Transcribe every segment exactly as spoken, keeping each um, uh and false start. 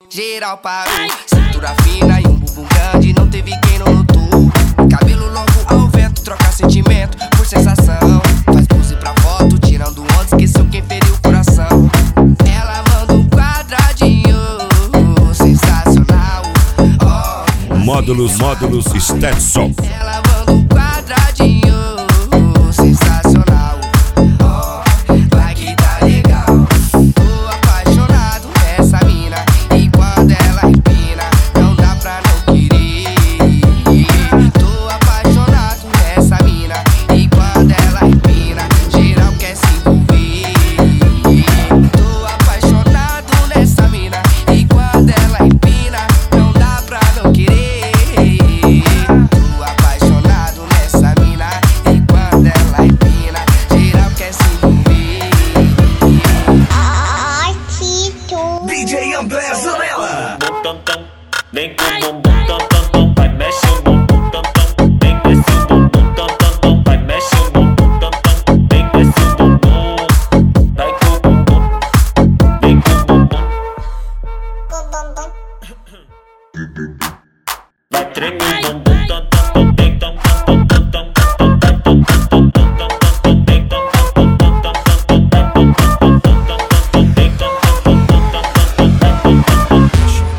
geral parou. Cintura fina e um bumbum grande, não teve quem não notou. Cabelo longo ao vento, troca sentimento por sensação. Faz pose pra foto, tirando onda, esqueceu quem feriu o coração. Ela manda um quadradinho, sensacional. Oh, Módulos, módulos, Stetson. ela manda um quadradinho, sensacional. Oh, vai que tá legal. Tô apaixonado nessa mina, e quando ela empina, não dá pra não querer. Tô apaixonado nessa mina, e quando ela empina, geral quer se envolver. Tô apaixonado nessa mina, e quando ela empina, não dá pra não querer. Tô apaixonado nessa mina, e quando ela empina, geral quer se envolver. Ai, Tito. D J André Zanella. Vem com o bumbum tam tam tam, vai mexe o bumbum tam tam. Vem com esse bumbum tam tam tam, vai mexe o bumbum tam tam. Vem com esse bumbum, vai com o bumbum, vem com o bumbum. Vai tremer o bumbum tam tam tam, vem tam tam tam tam tam tam tam tam tam tam tam, vem tam tam tam tam tam tam tam tam tam tam tam, vem tam tam tam tam tam tam.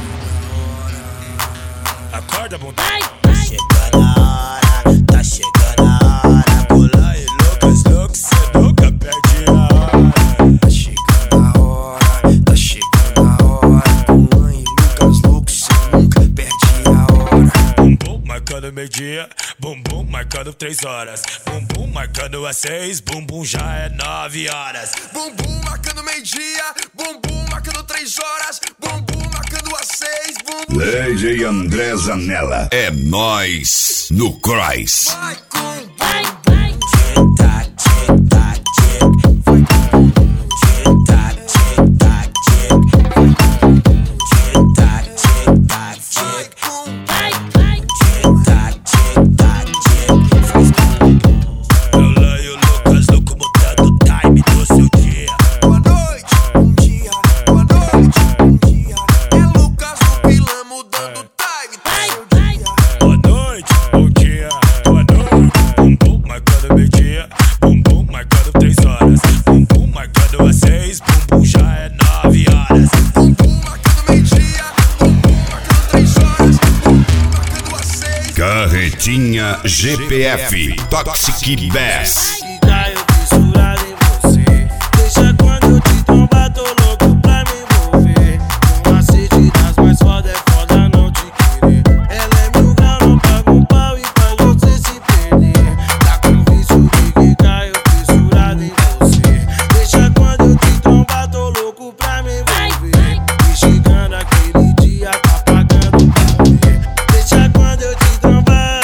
Acorda, bunda. Tá chegando a hora, tá chegando a hora. Pula e Lucas, Lucas, cê nunca perde a hora. Tá chegando a hora, tá chegando a hora. Pula e Lucas, Lucas, cê nunca perde a hora. Bumbum marcando meio-dia, bumbum marcando três horas. Bumbum marcando às seis, bumbum já é nove horas. Bumbum marcando meio-dia, bumbum marcando três horas, bumbum marcando às seis, bumbum. D J André Zanella. É nóis no Cross. Vai com Tic-tac, tic-tac, tic. Vai com bumbum. Tic-tac, tic-tac, tic. Vai com bumbum. Tic-tac, tic-tac, tic. Tic-tac, tic-tac, tic. Faz com bumbum. Ela e o Lucas louco botando o time do seu dia. boa noite, bom dia, boa noite, bom dia. É Lucas o Pilan mudando o time do seu dia. Boa noite, bom dia, boa noite. Bumbum marcando meio-dia, bumbum marcando três horas. Bumbum marcando às seis, bumbum já é nove horas. Bumbum marcando meio-dia, bumbum marcando três horas, bumbum marcando às seis. Carretinha G P F Toxic Bass. Caio fissurado em você. Deixa quando eu te trombar, tô louco pra me envolver. Um macete das mais foda é foda não te querer. Ela é mil grau, não paga um pau e faz você se perder. Tá com vício de que Caio fissurado em você. Deixa quando eu te trombar, tô louco pra me envolver. Mexicana aquele dia tá pagando pra ver. Deixa quando eu te trombar.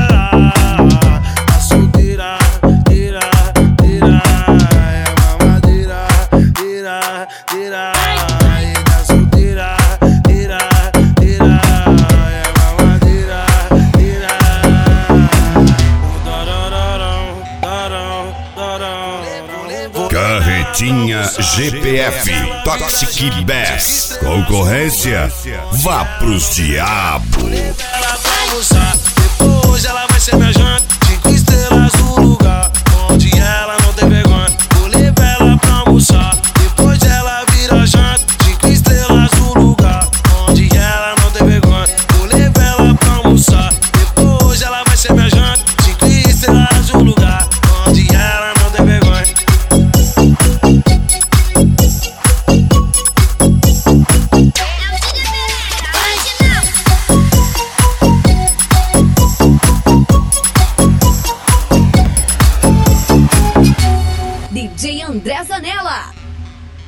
Tá solteira, tira, tira. É mamadeira, tira, tira. E tá solteira, tira, tira. É mamadeira, tira. O dorororão, dorão, dorão. Carretinha G P F Toxic Bass. Concorrência? Vá pros diabos. Ela vai almoçar, depois ela vai ser minha